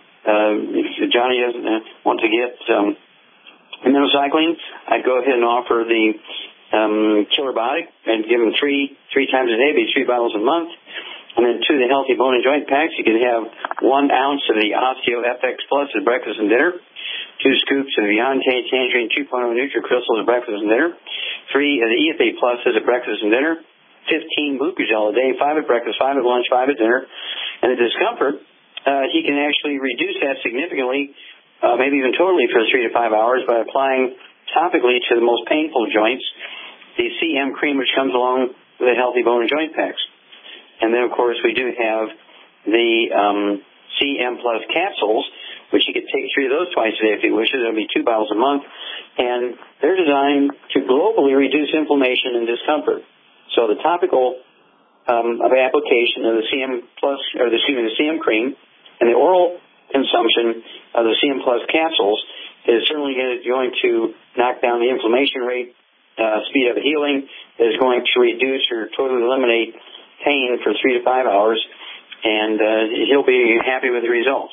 if Johnny doesn't want to get minocycline, I'd go ahead and offer the Killer Biotic and give him 3 times a day, be 3 bottles a month. And then 2 of the Healthy Bone and Joint Packs. You can have 1 ounce of the Osteo FX Plus at breakfast and dinner, 2 scoops of the Beyond Tangerine 2.0 NutriCrystals at breakfast and dinner, 3 of the EFA Plus at breakfast and dinner, 15 Glucogel a day, 5 at breakfast, 5 at lunch, 5 at dinner. And the discomfort, he can actually reduce that significantly, maybe even totally for 3 to 5 hours by applying topically to the most painful joints the CM cream, which comes along with the Healthy Bone and Joint Packs. And then, of course, we do have the CM Plus capsules, which you could take 3 of those twice a day if you wish. That'll be 2 bottles a month. And they're designed to globally reduce inflammation and discomfort. So the topical application of the CM Plus, or the CM cream, and the oral consumption of the CM Plus capsules is certainly going to knock down the inflammation rate, speed up healing. It is going to reduce or totally eliminate pain for 3 to 5 hours, and he'll be happy with the results.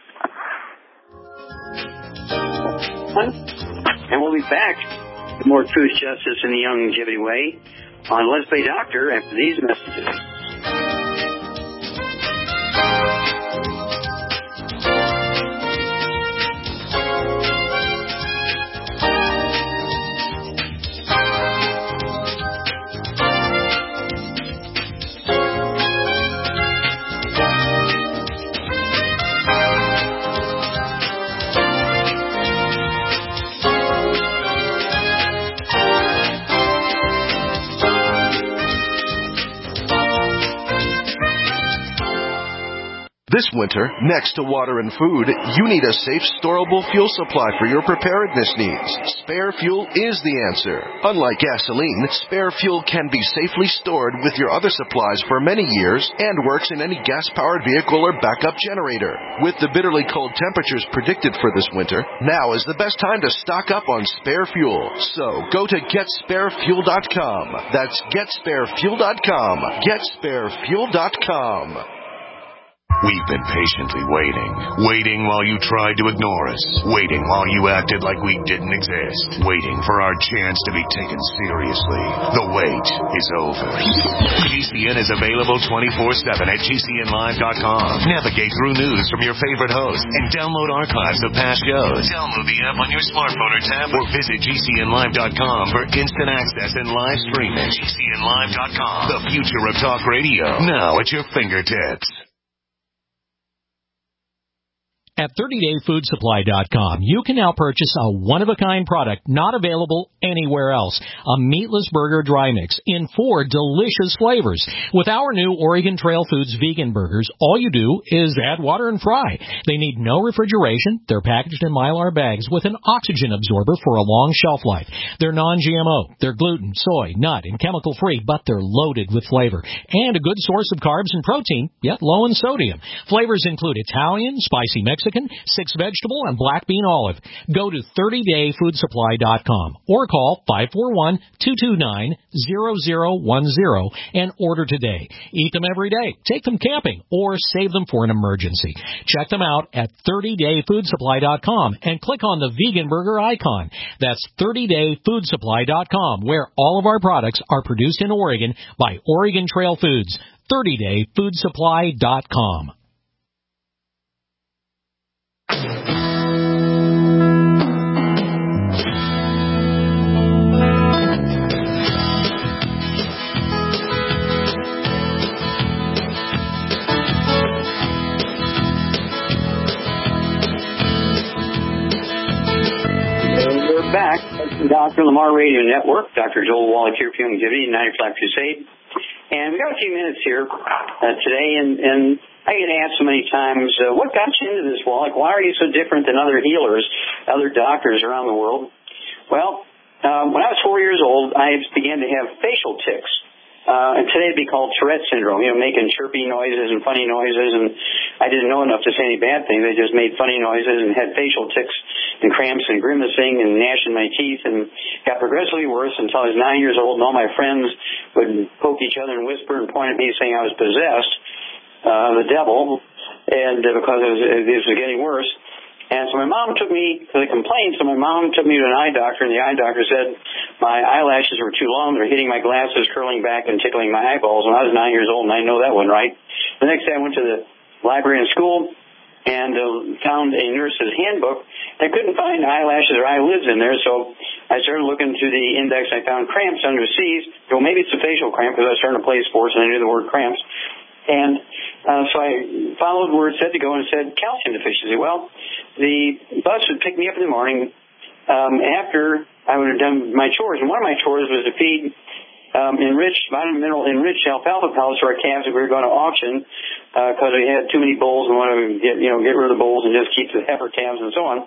And we'll be back with more Truth, Justice, and the Longevity Way on Let's Play Doctor after these messages. This winter, next to water and food, you need a safe, storable fuel supply for your preparedness needs. Spare Fuel is the answer. Unlike gasoline, Spare Fuel can be safely stored with your other supplies for many years and works in any gas-powered vehicle or backup generator. With the bitterly cold temperatures predicted for this winter, now is the best time to stock up on Spare Fuel. So, go to GetSpareFuel.com. That's GetSpareFuel.com. GetSpareFuel.com. We've been patiently waiting while you tried to ignore us, waiting while you acted like we didn't exist, waiting for our chance to be taken seriously. The wait is over. GCN is available 24/7 at GCNlive.com. Navigate through news from your favorite hosts and download archives of past shows. Download the app on your smartphone or tablet or visit GCNlive.com for instant access and live streaming. GCNlive.com, the future of talk radio, now at your fingertips. At 30dayfoodsupply.com, you can now purchase a one-of-a-kind product not available anywhere else. A meatless burger dry mix in 4 delicious flavors. With our new Oregon Trail Foods vegan burgers, all you do is add water and fry. They need no refrigeration. They're packaged in Mylar bags with an oxygen absorber for a long shelf life. They're non-GMO. They're gluten, soy, nut, and chemical-free, but they're loaded with flavor. And a good source of carbs and protein, yet low in sodium. Flavors include Italian, spicy Mexican, 6 vegetable, and black bean olive. Go to 30dayfoodsupply.com or call 541-229-0010 and order today. Eat them every day, take them camping, or save them for an emergency. Check them out at 30dayfoodsupply.com and click on the vegan burger icon. That's 30dayfoodsupply.com, where all of our products are produced in Oregon by Oregon Trail Foods. 30dayfoodsupply.com. Back, Dr. Lamar Radio Network, Dr. Joel Wallach here for Longevity, 90 Flat Crusade. And we got a few minutes here today, and I get asked so many times, what got you into this, Wallach? Why are you so different than other healers, other doctors around the world? Well, when I was 4 years old, I began to have facial tics. And today it'd be called Tourette syndrome, making chirpy noises and funny noises, and I didn't know enough to say any bad things. I just made funny noises and had facial tics and cramps and grimacing and gnashing my teeth, and got progressively worse until I was 9 years old, and all my friends would poke each other and whisper and point at me saying I was possessed, the devil, and because this was getting worse. And so my mom took me to the complaint, so my mom took me to an eye doctor, and the eye doctor said my eyelashes were too long, they're hitting my glasses, curling back and tickling my eyeballs. When I was 9 years old, and I know that one right. The next day I went to the library in school and found a nurse's handbook. I couldn't find eyelashes or eyelids in there, so I started looking through the index. I found cramps under C's. Well, maybe it's a facial cramp because I was starting to play sports and I knew the word cramps. And so I followed where it said to go, and it said calcium deficiency. Well, the bus would pick me up in the morning after I would have done my chores. And one of my chores was to feed enriched, vitamin mineral enriched alfalfa pellets to our calves that we were going to auction because we had too many bulls and wanted to get rid of the bulls and just keep the heifer calves and so on.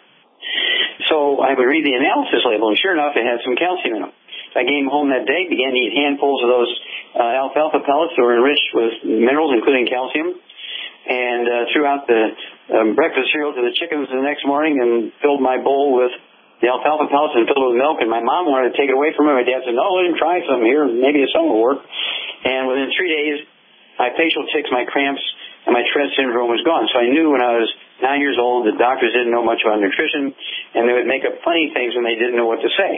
So I would read the analysis label, and sure enough, it had some calcium in them. I came home that day, began to eat handfuls of those alfalfa pellets that were enriched with minerals, including calcium, and threw out the breakfast cereal to the chickens the next morning and filled my bowl with the alfalfa pellets and filled it with milk. And my mom wanted to take it away from me. My dad said, no, let him try some here. Maybe some will work. And within 3 days, my facial tics, my cramps, and my Tourette syndrome was gone. So I knew when I was 9 years old that doctors didn't know much about nutrition, and they would make up funny things when they didn't know what to say.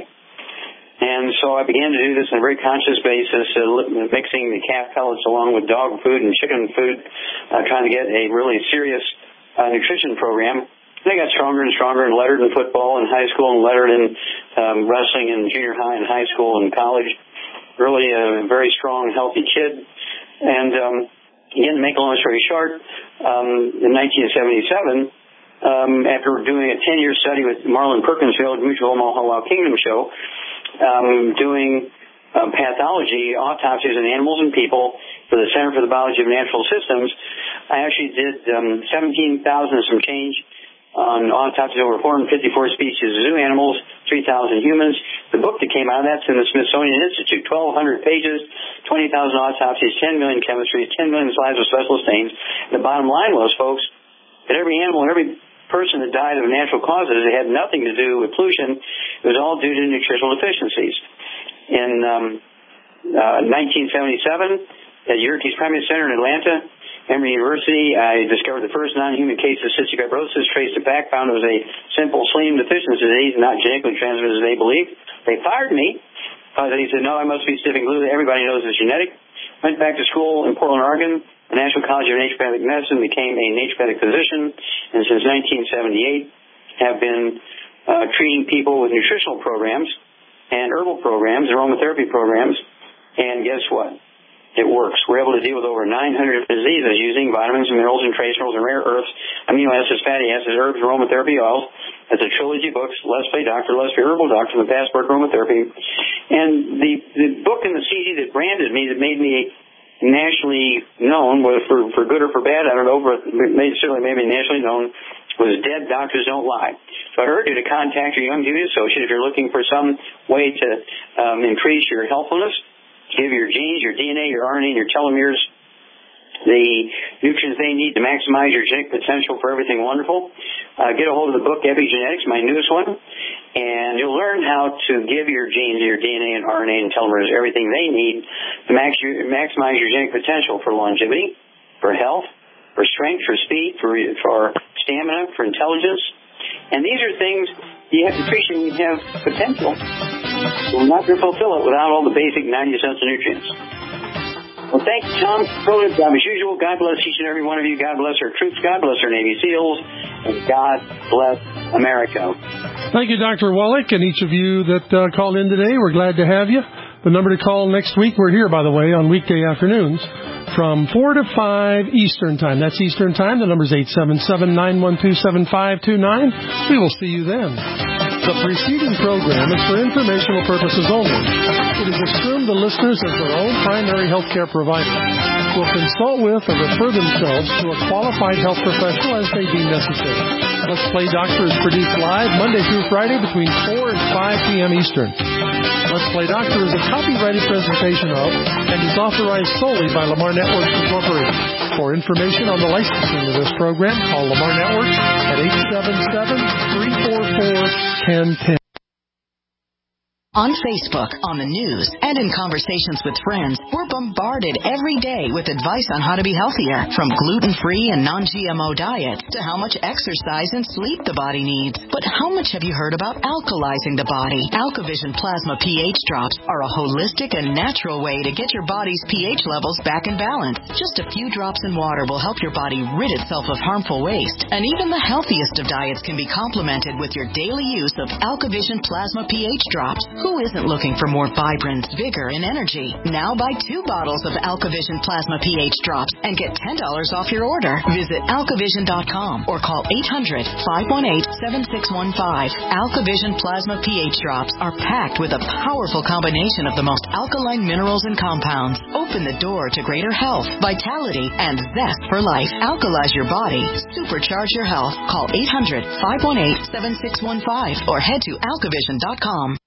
And so I began to do this on a very conscious basis, mixing the calf pellets along with dog food and chicken food, trying to get a really serious nutrition program. And I got stronger and stronger and lettered in football in high school and lettered in wrestling in junior high and high school and college. Really a very strong, healthy kid. And again, to make a long story short, in 1977, after doing a 10-year study with Marlon Perkinsfield, Mutual Omaha Wild Kingdom show, doing pathology, autopsies in animals and people for the Center for the Biology of Natural Systems, I actually did 17,000 and some change on autopsies over 454 species of zoo animals, 3,000 humans. The book that came out of that's in the Smithsonian Institute, 1,200 pages, 20,000 autopsies, 10 million chemistries, 10 million slides with special stains. The bottom line was, folks, that every animal, every person that died of natural causes, it had nothing to do with pollution. It was all due to nutritional deficiencies. In 1977, at Yerkes Primate Center in Atlanta, Emory University, I discovered the first non-human case of cystic fibrosis, traced it back, found it was a simple selenium deficiency disease, not genetically transmitted as they believed. They fired me. He said, no, I must be sniffing glue. Everybody knows it's genetic. Went back to school in Portland, Oregon, the National College of Naturopathic Medicine, became a naturopathic physician, and since 1978 have been treating people with nutritional programs and herbal programs, aromatherapy programs, and guess what? It works. We're able to deal with over 900 diseases using vitamins, minerals, and trace minerals and rare earths, amino acids, fatty acids, herbs, aromatherapy oils. It's a trilogy of books, Let's Play Doctor, Let's Be Herbal Doctor, the Passport Aromatherapy. And the book and the CD that branded me, that made me nationally known, whether for good or for bad, I don't know, but certainly made me nationally known, was Dead Doctors Don't Lie. So I urge you to contact your Young Beauty Associate if you're looking for some way to increase your healthfulness. Give your genes, your DNA, your RNA, and your telomeres the nutrients they need to maximize your genetic potential for everything wonderful. Get a hold of the book, Epigenetics, my newest one, and you'll learn how to give your genes, your DNA, and RNA, and telomeres everything they need to maximize your genetic potential for longevity, for health, for strength, for speed, for stamina, for intelligence. And these are things you have to appreciate when you have potential. We're not going to fulfill it without all the basic 90 essential nutrients. Well, thank you, Tom. As usual, God bless each and every one of you. God bless our troops. God bless our Navy SEALs. And God bless America. Thank you, Dr. Wallach, and each of you that called in today. We're glad to have you. The number to call next week, we're here, by the way, on weekday afternoons from 4 to 5 Eastern Time. That's Eastern Time. The number is 877-912-7529. We will see you then. The preceding program is for informational purposes only. It is assumed the listeners as their own primary health care provider will consult with or refer themselves to a qualified health professional as they deem necessary. Let's Play Doctor is produced live Monday through Friday between 4 and 5 p.m. Eastern. Let's Play Doctor is a copyrighted presentation of and is authorized solely by Lamar Networks Incorporated. For information on the licensing of this program, call Lamar Networks at 877-344-1010. On Facebook, on the news, and in conversations with friends, we're bombarded every day with advice on how to be healthier, from gluten-free and non-GMO diets to how much exercise and sleep the body needs. But how much have you heard about alkalizing the body? AlkaVision Plasma pH drops are a holistic and natural way to get your body's pH levels back in balance. Just a few drops in water will help your body rid itself of harmful waste. And even the healthiest of diets can be complemented with your daily use of AlkaVision Plasma pH drops. Who isn't looking for more vibrance, vigor, and energy? Now buy 2 bottles of AlkaVision Plasma pH drops and get $10 off your order. Visit alkavision.com or call 800-518-7615. AlkaVision Plasma pH drops are packed with a powerful combination of the most alkaline minerals and compounds. Open the door to greater health, vitality, and zest for life. Alkalize your body. Supercharge your health. Call 800-518-7615 or head to alkavision.com.